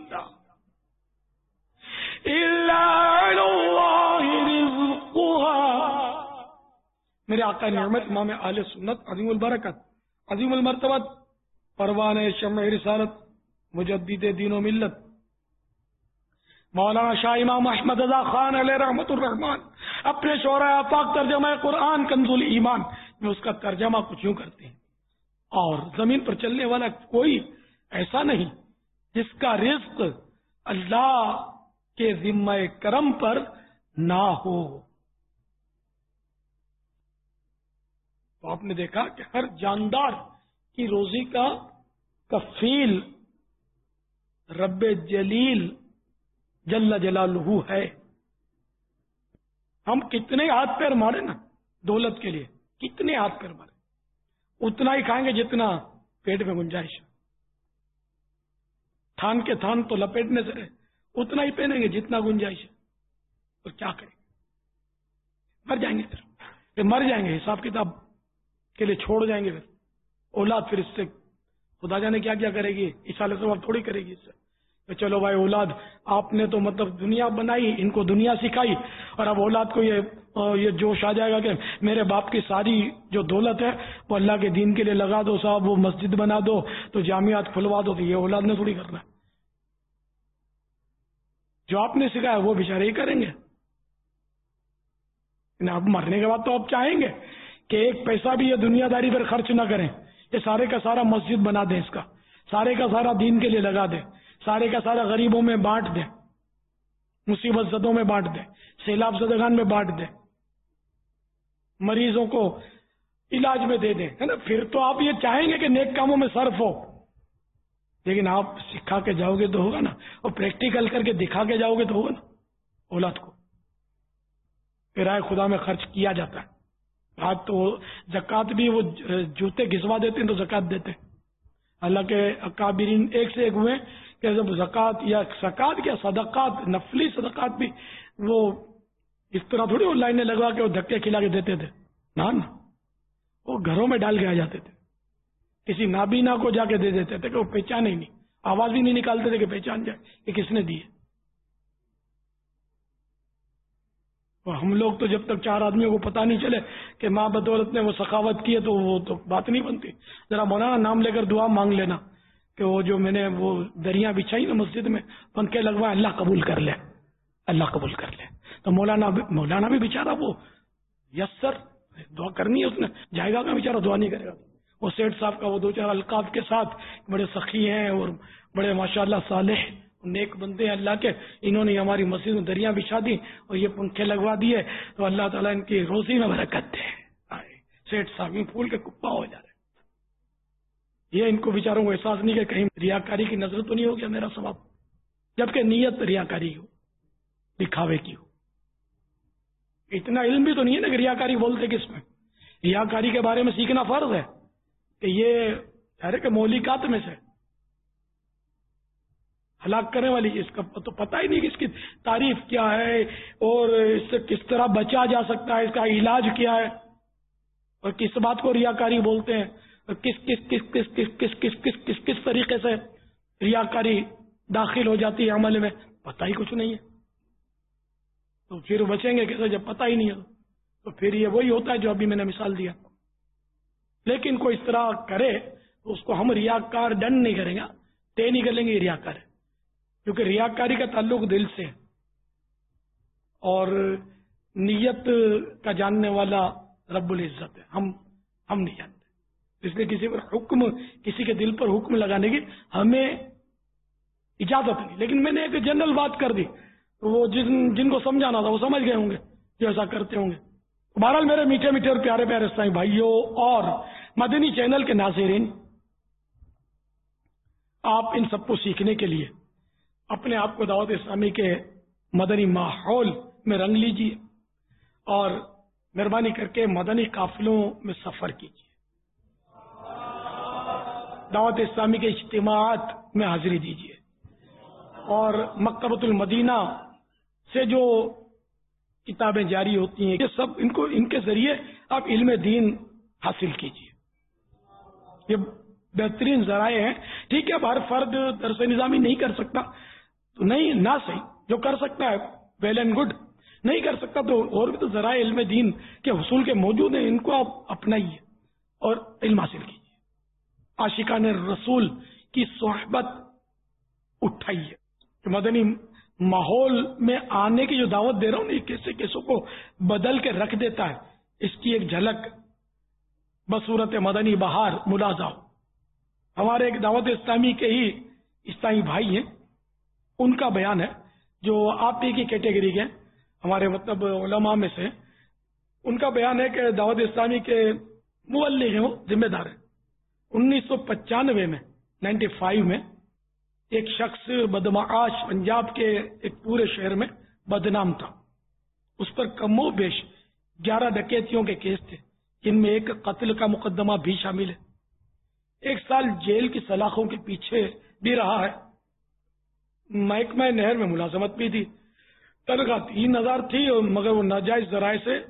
إِلَّا عَلَى اللَّهِ رِزْقُهَا۔ میرے آقا نعمت امام اہل سنت عظیم البرکت عظیم المرتبت پروانہ شمع رسالت مجدد دین و ملت مولانا شاہ امام احمد رضا خان علیہ رحمت الرحمان اپنے شعراء آفاق ترجمہ قرآن کنز الایمان میں اس کا ترجمہ کچھ یوں کرتے ہیں، اور زمین پر چلنے والا کوئی ایسا نہیں جس کا رزق اللہ کے ذمہ کرم پر نہ ہو۔ تو آپ نے دیکھا کہ ہر جاندار کی روزی کا کفیل رب جلیل جل جلالہ ہے۔ ہم کتنے ہاتھ پیر مارے نا دولت کے لیے، کتنے ہاتھ پیر مارے، اتنا ہی کھائیں گے جتنا پیٹ میں گنجائش ہے، تھان کے تھان تو لپیٹنے سے اتنا ہی پہنیں گے جتنا گنجائش ہے، اور کیا کریں، مر جائیں گے، پھر مر جائیں گے، حساب کتاب کے لیے چھوڑ جائیں گے، پھر اولاد پھر اس سے خدا جانے کیا کیا کرے گی، ایسال ثواب تھوڑی کرے گی اس سے، کہ چلو بھائی اولاد آپ نے تو مطلب دنیا بنائی، ان کو دنیا سکھائی، اور اب اولاد کو یہ جوش آ جائے گا کہ میرے باپ کی ساری جو دولت ہے وہ اللہ کے دین کے لیے لگا دو صاحب، وہ مسجد بنا دو تو جامعات کھلوا دو، تو یہ اولاد نے تھوڑی کرنا ہے، جو آپ نے سکھایا وہ بیچارے ہی کریں گے۔ اب مرنے کے بعد تو آپ چاہیں گے کہ ایک پیسہ بھی یہ دنیا داری پر خرچ نہ کریں، یہ سارے کا سارا مسجد بنا دیں، اس کا سارے کا سارا دین کے لیے لگا دیں، سارے کا سارا غریبوں میں بانٹ دیں، مصیبت زدوں میں بانٹ دیں، سیلاب زدگان میں بانٹ دیں، مریضوں کو علاج میں دے دیں، ہے نا، پھر تو آپ یہ چاہیں گے کہ نیک کاموں میں صرف ہو، لیکن آپ سکھا کے جاؤ گے تو ہوگا نا، اور پریکٹیکل کر کے دکھا کے جاؤ گے تو ہوگا نا، اولاد کو کرائے خدا میں خرچ کیا جاتا ہے۔ آج تو زکوٰۃ بھی وہ جوتے گھسوا دیتے ہیں تو زکوٰۃ دیتے ہیں، اللہ کے اکابرین ایک سے ایک ہوئے کہ جب زکوٰۃ یا صدقات نفلی صدقات بھی وہ اس طرح تھوڑی وہ لائنیں لگوا کے وہ دھکے کھلا کے دیتے تھے، نا وہ گھروں میں ڈال کے آ جاتے تھے، کسی نابینا کو جا کے دے دیتے تھے کہ وہ پہچانے ہی نہیں، آواز بھی نہیں نکالتے تھے کہ پہچان جائے کہ کس نے دی ہے۔ ہم لوگ تو جب تک 4 آدمیوں کو پتہ نہیں چلے کہ ماں بدولت نے وہ سخاوت کی ہے تو وہ تو بات نہیں بنتی۔ ذرا مولانا نام لے کر دعا مانگ لینا کہ وہ جو میں نے وہ دریاں بچھائی نا مسجد میں، پنکھے لگوائے، اللہ قبول کر لے، اللہ قبول کر لے۔ تو مولانا بھی بیچارہ وہ یسر دعا کرنی ہے، اس نے جائے گا کا بیچارہ دعا نہیں کرے گا۔ وہ سیٹھ صاحب کا وہ 2-4 القاب کے ساتھ بڑے سخی ہیں اور بڑے ماشاءاللہ صالح نیک بندے ہیں اللہ کے، انہوں نے ہماری مسجد میں دریاں بچھا دی اور یہ پنکھے لگوا دیے، تو اللہ تعالیٰ ان کی روزی میں برکت دے۔ سیٹھ صاحب پھول کے کپا ہو جا رہے، یہ ان کو بیچاروں کو احساس نہیں کہ کہیں ریاکاری کی نظر تو نہیں ہو گیا میرا ثواب، جبکہ نیت ریاکاری ہو، دکھاوے کی ہو۔ اتنا علم بھی تو نہیں ہے نا کہ ریاکاری بولتے کس میں، ریاکاری کے بارے میں سیکھنا فرض ہے کہ یہ ارے کہ مولکات میں سے ہلاک کرنے والی، اس کا تو پتہ ہی نہیں کہ اس کی تعریف کیا ہے اور اس سے کس طرح بچا جا سکتا ہے، اس کا علاج کیا ہے، اور کس بات کو ریاکاری بولتے ہیں، اور کس کس کس کس کس کس کس کس کس کس طریقے سے ریاکاری داخل ہو جاتی ہے عمل میں، پتہ ہی کچھ نہیں ہے، تو پھر بچیں گے کیسے جب پتہ ہی نہیں ہے؟ تو پھر یہ وہی ہوتا ہے جو ابھی میں نے مثال دیا۔ لیکن کوئی اس طرح کرے تو اس کو ہم ریاکار ڈن نہیں کریں گے، طے نہیں کر لیں گے یہ ریاکار ہے، کیونکہ ریاکاری کا تعلق دل سے، اور نیت کا جاننے والا رب العزت ہے، ہم نہیں جانتے، اس لیے کسی پر حکم، کسی کے دل پر حکم لگانے کی ہمیں اجازت نہیں۔ لیکن میں نے ایک جنرل بات کر دی، تو وہ جن کو سمجھانا تھا وہ سمجھ گئے ہوں گے جو ایسا کرتے ہوں گے۔ بہرحال میرے میٹھے میٹھے اور پیارے پیارے اسلامی بھائیوں اور مدنی چینل کے ناظرین، آپ ان سب کو سیکھنے کے لیے اپنے آپ کو دعوت اسلامی کے مدنی ماحول میں رنگ لیجیے اور مہربانی کر کے مدنی قافلوں میں سفر کیجیے، دعوت اسلامی کے اجتماعات میں حاضری دیجیے، اور مکتبۃ المدینہ سے جو کتابیں جاری ہوتی ہیں یہ سب ان کے ذریعے آپ علم دین حاصل کیجیے۔ یہ بہترین ذرائع ہیں۔ ٹھیک ہے، اب ہر فرد درس نظامی نہیں کر سکتا تو نہیں، نہ صحیح، جو کر سکتا ہے ویل اینڈ گڈ، نہیں کر سکتا تو اور بھی تو ذرائع علم دین کے حصول کے موجود ہیں، ان کو آپ اپنائیے اور علم حاصل کیجیے، عاشقان رسول کی صحبت اٹھائیے۔ کہ مدنی ماحول میں آنے کی جو دعوت دے رہا ہوں، یہ کیسے کیسوں کو بدل کے رکھ دیتا ہے، اس کی ایک جھلک بصورت مدنی بہار ملاحظہ ہو۔ ہمارے ایک دعوت اسلامی کے ہی اسلامی بھائی ہیں، ان کا بیان ہے، جو آپ ہی کی کیٹیگری کے ہمارے مطلب علماء میں سے، ان کا بیان ہے کہ دعوت اسلامی کے مبلغ ہیں، وہ ذمہ دار ہیں۔ 1995 میں 95 میں ایک شخص بدمعاش پنجاب کے ایک پورے شہر میں بدنام تھا، اس پر کم و بیش 11 ڈکیتیوں کے کیس تھے، جن میں ایک قتل کا مقدمہ بھی شامل ہے۔ 1 سال جیل کی سلاخوں کے پیچھے بھی رہا ہے، محکمہ نہر میں ملازمت بھی تھی، تنخواہ 3000 تھی، مگر وہ ناجائز ذرائع سے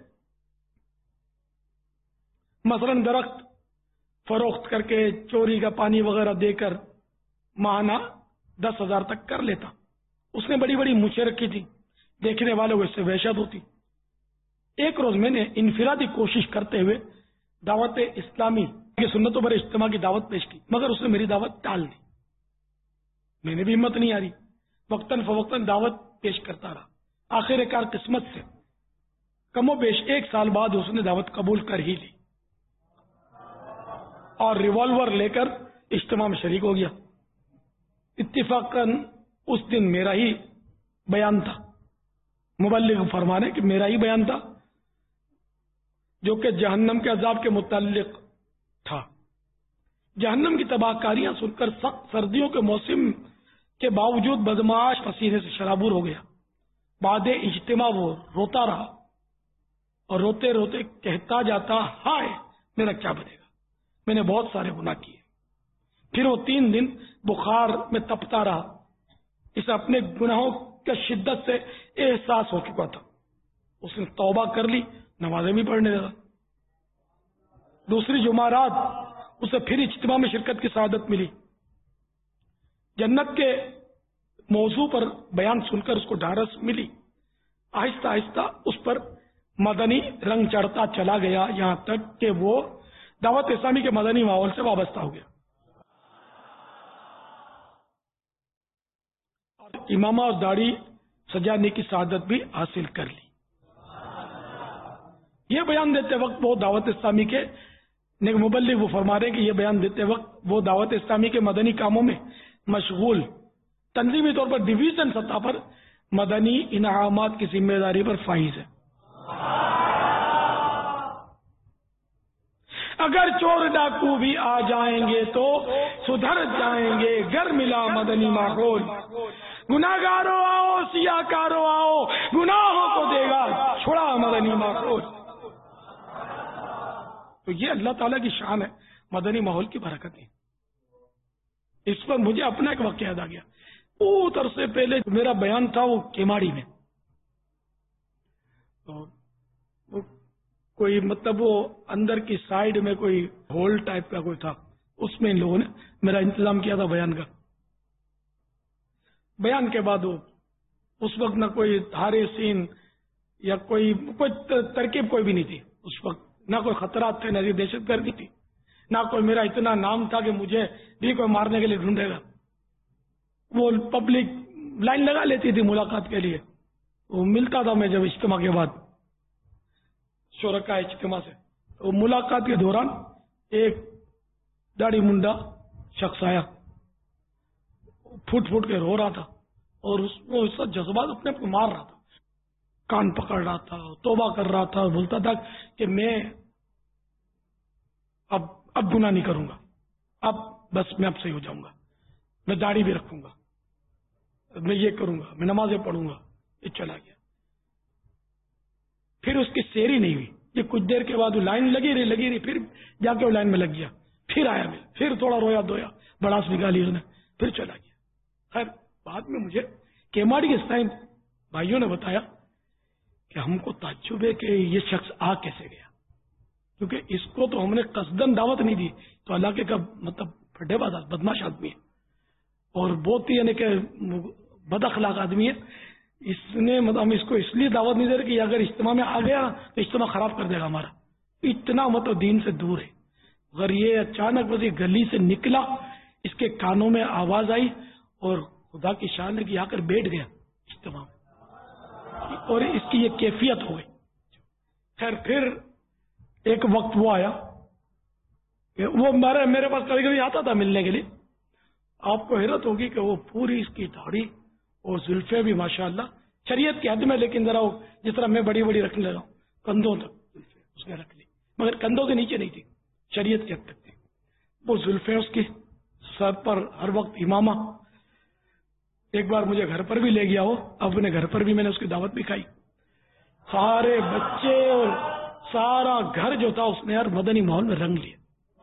مثلاً درخت فروخت کر کے چوری کا پانی وغیرہ دے کر ماہانہ 10,000 تک کر لیتا۔ اس نے بڑی بڑی مونچھیں رکھی تھی، دیکھنے والوں کو اس سے وحشت ہوتی۔ ایک روز میں نے انفرادی کوشش کرتے ہوئے دعوت اسلامی کی سنتوں پر اجتماع کی دعوت پیش کی، مگر اس نے میری دعوت ٹال دی۔ میں نے بھی ہمت نہیں آ رہی، وقتاً فوقتاً دعوت پیش کرتا رہا۔ آخر کار قسمت سے کم و بیش 1 سال بعد اس نے دعوت قبول کر ہی لی اور ریوالور لے کر اجتماع میں شریک ہو گیا۔ اتفاقاً اس دن میرا ہی بیان تھا، مبلغ فرمانے کہ میرا ہی بیان تھا، جو کہ جہنم کے عذاب کے متعلق تھا۔ جہنم کی تباہ کاریاں سن کر سخت سردیوں کے موسم کے باوجود بدمعاش پسینے سے شرابور ہو گیا۔ بعد اجتماع وہ روتا رہا اور روتے روتے کہتا جاتا، ہائے میرا کیا بنے گا، میں نے بہت سارے گناہ کیے۔ پھر وہ 3 دن بخار میں تپتا رہا، اسے اپنے گناہوں کا شدت سے احساس ہو چکا تھا۔ اس نے توبہ کر لی، نمازیں بھی پڑھنے لگا۔ دوسری جمعرات اسے پھر اجتماع میں شرکت کی سعادت ملی۔ جنت کے موضوع پر بیان سن کر اس کو ڈھارس ملی۔ آہستہ آہستہ اس پر مدنی رنگ چڑھتا چلا گیا، یہاں تک کہ وہ دعوت اسلامی کے مدنی ماحول سے وابستہ ہو گیا۔ امامہ اور داڑھی سجانے کی سعادت بھی حاصل کر لی۔ یہ بیان دیتے وقت وہ دعوت اسلامی کے مبلغ وہ فرما رہے ہیں کہ یہ بیان دیتے وقت وہ دعوت اسلامی کے مدنی کاموں میں مشغول، تنظیمی طور پر ڈویژن سطح پر مدنی انعامات کی ذمہ داری پر فائز ہے۔ اگر چور ڈاکو بھی آ جائیں گے تو سدھر جائیں گے، گر ملا مدنی ماحول، گناہگاروں آؤ، سیاہ کاروں آؤ، گناہوں کو دے گا چھڑا مدنی ماحول۔ تو یہ اللہ تعالیٰ کی شان ہے، مدنی ماحول کی برکت ہے۔ اس پر مجھے اپنا ایک واقعہ یاد آ گیا۔ بہت عرصے پہلے میرا بیان تھا وہ کیماڑی میں، تو کوئی مطلب وہ اندر کی سائیڈ میں کوئی ہول ٹائپ کا کوئی تھا، اس میں ان لوگوں نے میرا انتظام کیا تھا بیان کا۔ بیان کے بعد وہ اس وقت نہ کوئی دھارے سین یا کوئی ترکیب کوئی بھی نہیں تھی اس وقت، نہ کوئی خطرات تھے، نہ دہشت گردی تھی، نہ کوئی میرا اتنا نام تھا کہ مجھے بھی کوئی مارنے کے لیے ڈھونڈے گا۔ وہ پبلک لائن لگا لیتی تھی ملاقات کے لیے، وہ ملتا تھا میں جب اجتماع کے بعد شرکاء اجتماع سے، تو ملاقات کے دوران ایک داڑھی منڈا شخص آیا، پھوٹ پھوٹ کے رو رہا تھا اور وہ اس وقت جذبات اپنے آپ کو مار رہا تھا، کان پکڑ رہا تھا، توبہ کر رہا تھا، بولتا تھا کہ میں اب گناہ نہیں کروں گا، اب بس میں اب صحیح ہو جاؤں گا، میں داڑھی بھی رکھوں گا، میں یہ کروں گا، میں نمازیں پڑھوں گا، یہ چلا گیا. پھر اس کی سیری نہیں ہوئی. یہ کچھ دیر کے بعد وہ لائن لگی رہی, پھر جا کے وہ لائن میں لگ گیا, پھر آیا مل, پھر تھوڑا رویا دھویا, بڑاس نکالی اس نے, پھر چلا گیا. خیر بعد میں مجھے کیماڑی کے سائن بھائیوں نے بتایا کہ ہم کو تعجب ہے کہ یہ شخص آ کیسے گیا, کیونکہ اس کو تو ہم نے قصدن دعوت نہیں دی. تو علاقے کا مطلب پھڈے باز بدماش آدمی ہے اور بہت ہی یعنی کہ بد اخلاق آدمی ہے. اس نے مطلب ہم اس کو اس لیے دعوت نہیں دے رہے کہ اگر اجتماع میں آ گیا تو اجتماع خراب کر دے گا ہمارا. اتنا مطلب دین سے دور ہے. اگر یہ اچانک بس گلی سے نکلا, اس کے کانوں میں آواز آئی اور خدا کی شان ہے کہ آ کر بیٹھ گیا اجتماع میں, اور اس کی یہ کیفیت ہو گئی. خیر پھر ایک وقت وہ آیا, وہ میرے پاس کبھی کبھی آتا تھا ملنے کے لیے. آپ کو حیرت ہوگی کہ وہ پوری اس کی داڑھی اور زلفیں بھی ماشاءاللہ شریعت کی حد میں, لیکن ذرا وہ جس طرح میں بڑی بڑی رکھنے لگا ہوں, کندھوں تک زلفیں اس نے رکھ لی, مگر کندھوں سے نیچے نہیں تھی, شریعت کی حد تک تھی. وہ زلفیں اس کی سر پر ہر وقت امامہ. ایک بار مجھے گھر پر بھی لے گیا, وہ اپنے گھر پر بھی میں نے اس کی دعوت بھی کھائی. سارے بچے اور سارا گھر جو تھا اس نے یار مدنی ماحول میں رنگ لیا.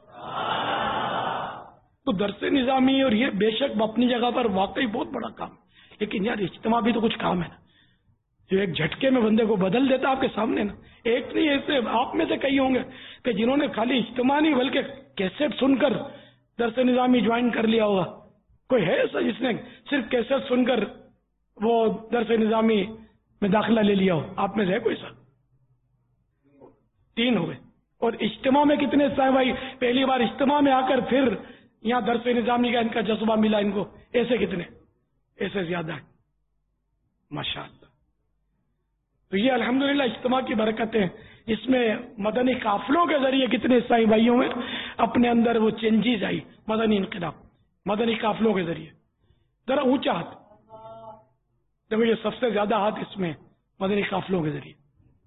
تو درس نظامی اور یہ بے شک اپنی جگہ پر واقعی بہت بڑا کام, لیکن یار اجتماع بھی تو کچھ کام ہے نا, جو ایک جھٹکے میں بندے کو بدل دیتا آپ کے سامنے نا. ایک نہیں, ایسے آپ میں سے کئی ہوں گے کہ جنہوں نے خالی اجتماع نہیں بلکہ کیسٹ سن کر درس نظامی جوائن کر لیا ہوگا. کوئی ہے ایسا جس نے صرف کیسٹ سن کر وہ درس نظامی میں داخلہ لے لیا ہو؟ آپ میں سے ہے کوئی سا؟ 3 ہو گئے. اور اجتماع میں کتنے ہیں بھائی؟ پہلی بار اجتماع میں آ کر پھر یہاں درس نظامی کا ان کا جذبہ ملا ان کو, ایسے کتنے؟ ایسے زیادہ ہیں ماشاءاللہ. تو یہ الحمدللہ اجتماع کی برکتیں. اس میں مدنی قافلوں کے ذریعے کتنے عیسائی بھائیوں میں اپنے اندر وہ چینجز آئی, مدنی انقلاب مدنی قافلوں کے ذریعے. ذرا اونچا ہاتھ دیکھو, یہ سب سے زیادہ ہاتھ اس میں مدنی قافلوں کے ذریعے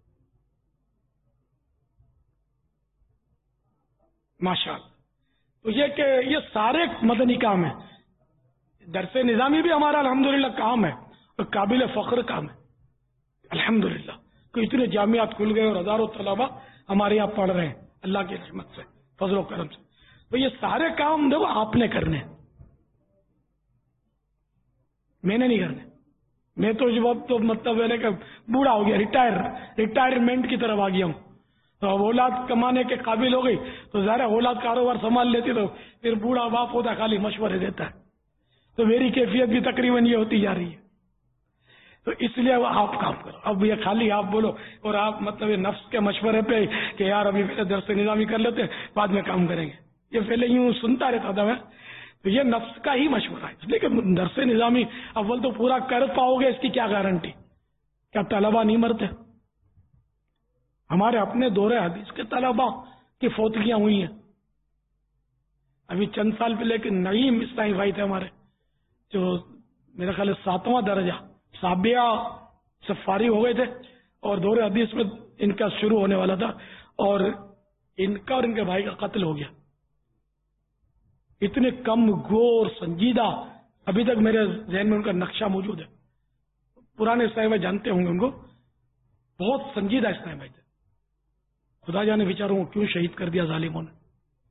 ماشاءاللہ. تو یہ کہ یہ سارے مدنی کام ہیں. درس نظامی بھی ہمارا الحمدللہ کام ہے اور قابل فخر کام ہے الحمدللہ. کہ اتنے جامعات کھل گئے اور ہزاروں طلبہ ہمارے یہاں پڑھ رہے ہیں اللہ کی رحمت سے, فضل و کرم سے. تو یہ سارے کام دیکھو آپ نے کرنے, میں نے نہیں کرنے. میں تو جو وقت تو مطلب ہے کہ بوڑھا ہو گیا, ریٹائرمنٹ کی طرف آ گیا ہوں. تو اب اولاد کمانے کے قابل ہو گئی تو ظاہر اولاد کاروبار سنبھال لیتی, تو پھر بوڑھا باپ ہوتا خالی مشورے دیتا ہے. تو میری کیفیت بھی تقریباً یہ ہوتی جا رہی ہے. تو اس لیے آپ کام کرو. اب یہ خالی آپ بولو اور آپ مطلب یہ نفس کے مشورے پہ کہ یار ابھی پہلے درس نظامی کر لیتے بعد میں کام کریں گے, یہ پہلے یوں سنتا رہتا تھا میں. تو یہ نفس کا ہی مشورہ ہے. اس لیے کہ درس نظامی اول تو پورا کر پاؤ گے, اس کی کیا گارنٹی؟ کیا طلبا نہیں مرتے؟ ہمارے اپنے دور حدیث کے طلبا کی فوتگیاں ہوئی ہیں. ابھی چند سال پہلے کہ نعیم اسلامی بھائی تھے ہمارے, جو میرا خیال ہے 7واں درجہ سابیہ سے فارغ ہو گئے تھے, اور دور حدیث میں ان کا شروع ہونے والا تھا, اور ان کا اور ان کے بھائی کا قتل ہو گیا. اتنے کم غور سنجیدہ, ابھی تک میرے ذہن میں ان کا نقشہ موجود ہے. پرانے اسلامی بھائی جانتے ہوں گے ان کو, بہت سنجیدہ اسلامی بھائی تھے. خدا جانے بیچاروں کو کیوں شہید کر دیا ظالموں نے.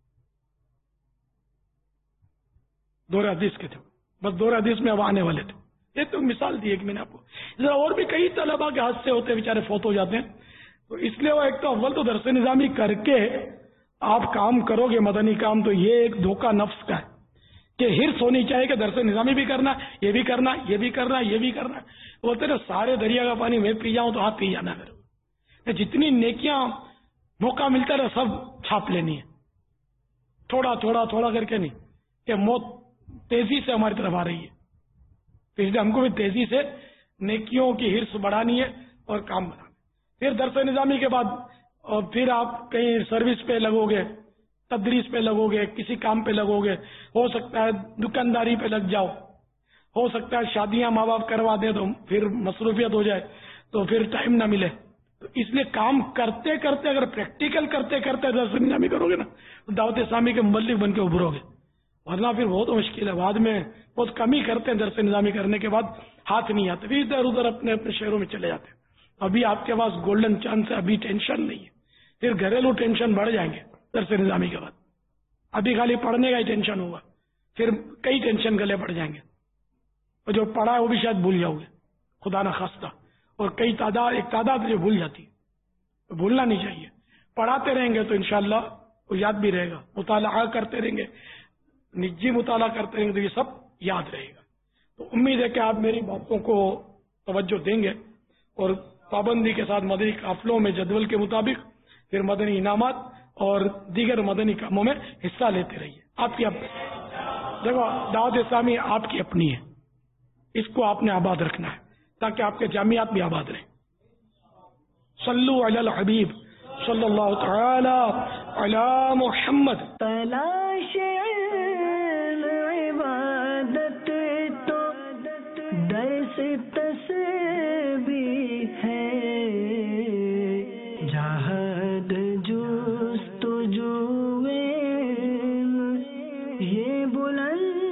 دور حدیث کے تھے, بس دور حدیث میں اب آنے والے تھے. یہ تو مثال دی ہے کہ میں نے آپ کو. ذرا اور بھی کئی طلبا کے حادثے ہوتے ہیں, بیچارے فوت ہو جاتے ہیں. تو اس لیے وہ ایک تو اول تو درس نظامی کر کے آپ کام کرو گے مدنی کام, تو یہ ایک دھوکہ نفس کا ہے کہ ہرس ہونی چاہیے کہ درس نظامی بھی کرنا, یہ بھی کرنا, یہ بھی کرنا, یہ بھی کرنا. بولتے نا سارے دریا کا پانی میں پی جاؤں تو آپ پی جانا کرو. جتنی نیکیاں موقع ملتا ہے سب چھاپ لینی ہے, تھوڑا تھوڑا تھوڑا کر کے نہیں, کہ موت تیزی سے ہماری طرف آ رہی ہے. تو اس لیے ہم کو بھی تیزی سے نیکیوں کی ہرس بڑھانی ہے اور کام بڑھانا. پھر درس نظامی کے بعد اور پھر آپ کہیں سروس پہ لگو گے, تدریس پہ لگو گے, کسی کام پہ لگو گے, ہو سکتا ہے دکانداری پہ لگ جاؤ, ہو سکتا ہے شادیاں ماں باپ کروا دیں تو پھر مصروفیت ہو جائے تو پھر ٹائم نہ ملے. تو اس لیے کام کرتے کرتے اگر پریکٹیکل کرتے کرتے درس نظامی کرو گے نا تو دعوت اسلامی کے مبلغ بن کے ابھرو گے. ورنہ پھر بہت مشکل ہے. بعد میں بہت کم ہی کرتے ہیں, درس نظامی کرنے کے بعد ہاتھ نہیں آتے, پھر ادھر ادھر اپنے اپنے شہروں میں چلے جاتے ہیں. ابھی آپ کے پاس گولڈن چانس ہے, ابھی ٹینشن نہیں ہے. پھر گھریلو ٹینشن بڑھ جائیں گے درس نظامی کے بعد. ابھی خالی پڑھنے کا ہی ٹینشن ہوگا, پھر کئی ٹینشن گلے پڑ جائیں گے, اور جو پڑھا ہے وہ بھی شاید بھول جاؤ گے خدا نہ خواستہ. اور کئی تعداد جو بھول جاتی ہے, تو بھولنا نہیں چاہیے. پڑھاتے رہیں گے تو انشاءاللہ وہ یاد بھی رہے گا. مطالعہ کرتے رہیں گے, نجی مطالعہ کرتے رہیں گے تو یہ سب یاد رہے گا. تو امید ہے کہ آپ میری باتوں کو توجہ دیں گے اور پابندی کے ساتھ مدنی قافلوں میں جدول کے مطابق پھر مدنی انعامات اور دیگر مدنی کاموں میں حصہ لیتے رہیے. آپ کی دیکھو دعوت اسلامی آپ کی اپنی ہے, اس کو آپ نے آباد رکھنا ہے تاکہ آپ کے جامعات بھی آباد رہیں. صلو علی الحبیب صلی اللہ تعالی علی محمد. تلاش علم عبادت تو درس تسبیح ہے, جہاد جستجو علم یہ بلند